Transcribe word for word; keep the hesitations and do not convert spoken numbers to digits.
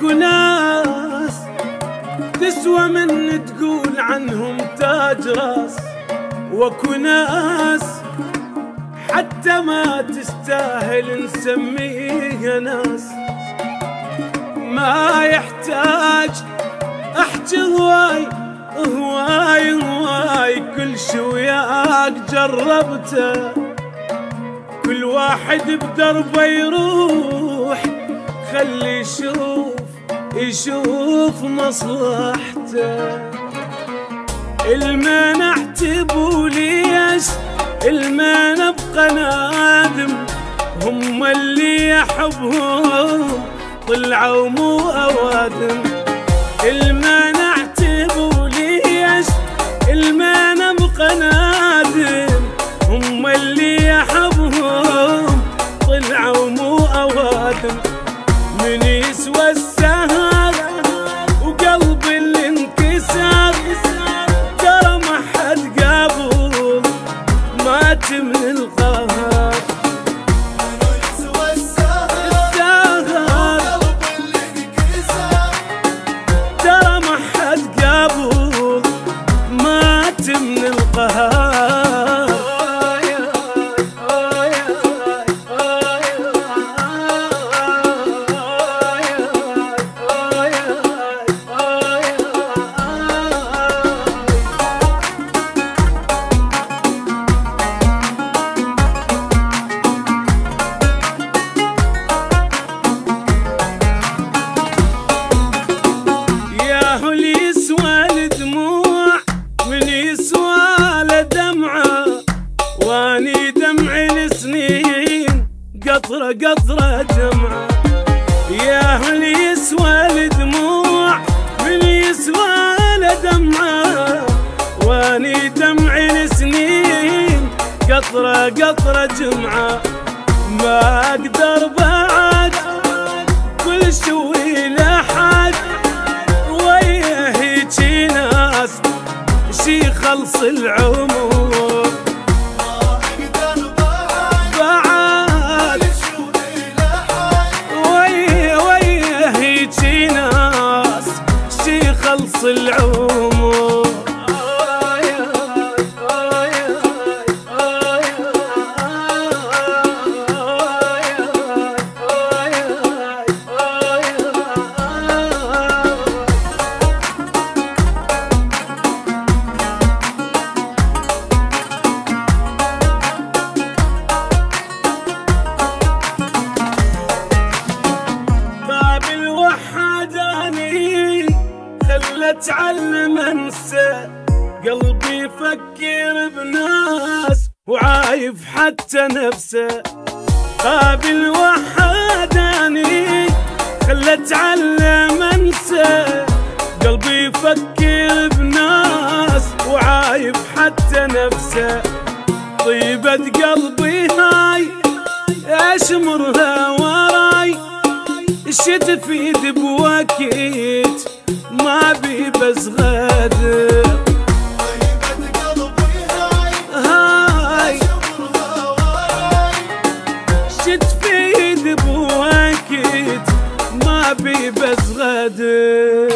اكو ناس تسوى من تقول عنهم تاج راس، واكو ناس حتى ما تستاهل نسميها ناس. ما يحتاج احكي هواي هواي هواي، كل شي وياك جربته، كل واحد بدربه يروح، خلي يشوف يشوف مصلحته. الما نعتبوا ليش الما نبقى نادم، هم اللي يحبهم طلعوا مو اوادم. الما نعتبوا ليش الما نبقى نادم، هم اللي يحبهم طلعوا مو اوادم. من يسوى السهر وقلب اللي انكسر، ترى ما حد قابل مات من القهر. من يسوى السهر وقلب اللي انكسر، ترى ما حد قابل مات من القهر. واني دمعي لسنين قطرة قطرة دمعة، يا هل يسوى الدموع من يسوى لدمعة. واني دمعي لسنين قطرة قطرة دمعة، ما اقدر بعد كل شوي لحد، ويا هيجي ناس شي خلص العمر. خلص العمر. باب الوحداني اتعلم انسى، قلبي يفكر بناس وعايف حتى نفسه. قابل وحداني خلى اتعلم انسى، قلبي يفكر بناس وعايف حتى نفسه. طيبة قلبي هاي ايش مرها وراي، ايش تفيد بوقت ما بي بس غادر. طيبة قلبي هاي هاي شي تفيد بوقت ما بي بس غادر.